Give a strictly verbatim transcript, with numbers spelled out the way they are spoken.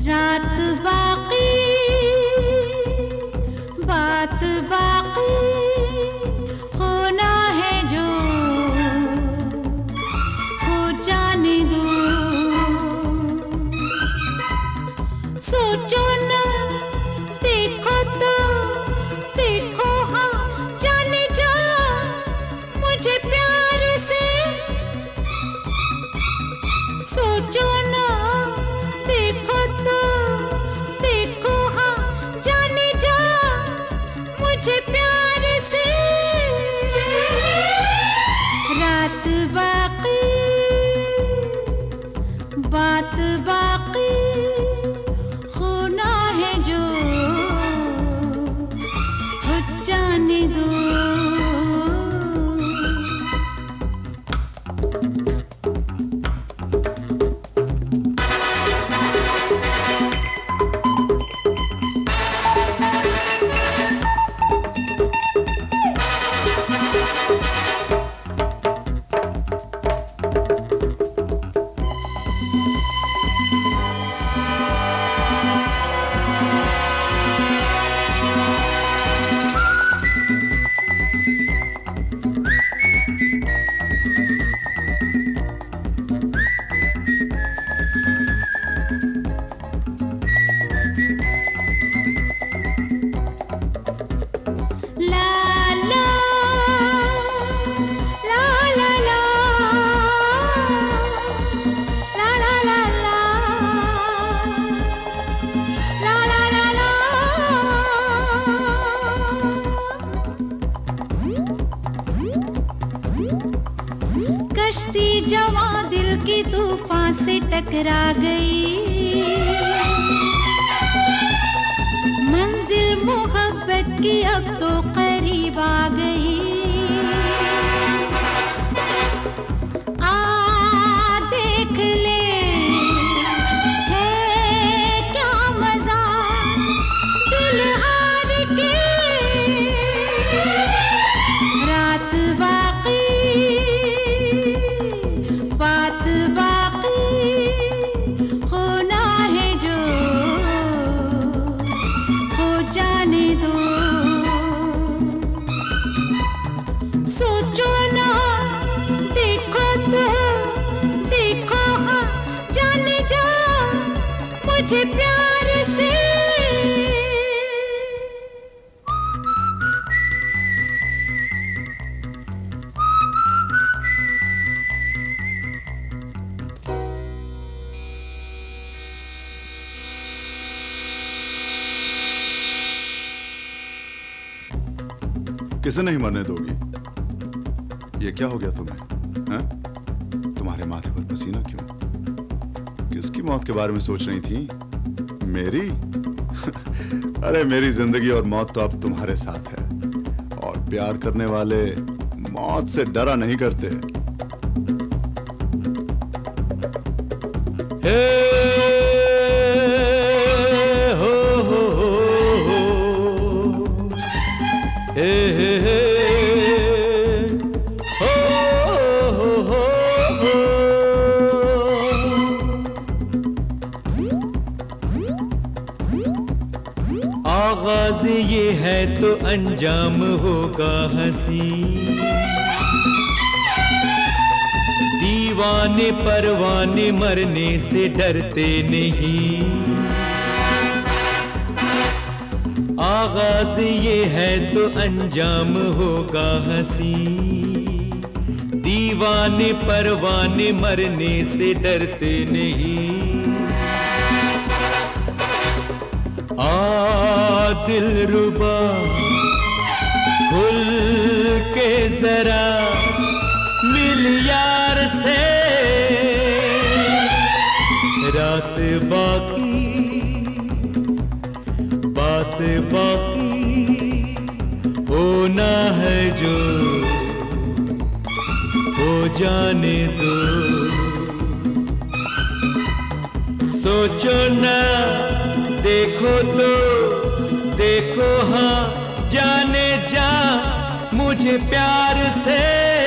रात बाकी बात बाकी होना है जो हो जाने दो। सोचो ना देखो तो देखो हाँ जाने जा मुझे प्यार से। सोचो ना देखो तो देखो हाँ जाने जा मुझे प्यार से। रात बाकी बात बाकी होना है जो हो जाने दो। कश्ती जवां दिल की तूफान से टकरा गई। मंजिल मोहब्बत की अब तो करीब आ गई। आ देख ले है क्या मजा दिल हार के। रात बाकी बात बाकी होना है जो हो जाने दो। सोचो ना देखो तो देखो हाँ जाने जा मुझे प्यार से। किसे नहीं मरने दोगी? ये क्या हो गया तुम्हें? हैं? तुम्हारे माथे पर पसीना क्यों? किसकी मौत के बारे में सोच रही थी? मेरी? अरे मेरी जिंदगी और मौत तो अब तुम्हारे साथ है। और प्यार करने वाले मौत से डरा नहीं करते। हे हो हो हो हे हे हे हो हो हो हो। आगाज ये है तो अंजाम होगा हंसी। दीवाने परवाने मरने से डरते नहीं। आगाज ये है तो अंजाम होगा हंसी। दीवाने परवाने मरने से डरते नहीं। आ दिलरुबा खुल के जरा मिल यार से। रात बाकी बात बाकी होना है जो हो जाने दो। सोचो ना देखो तो देखो हाँ जाने जा मुझे प्यार से।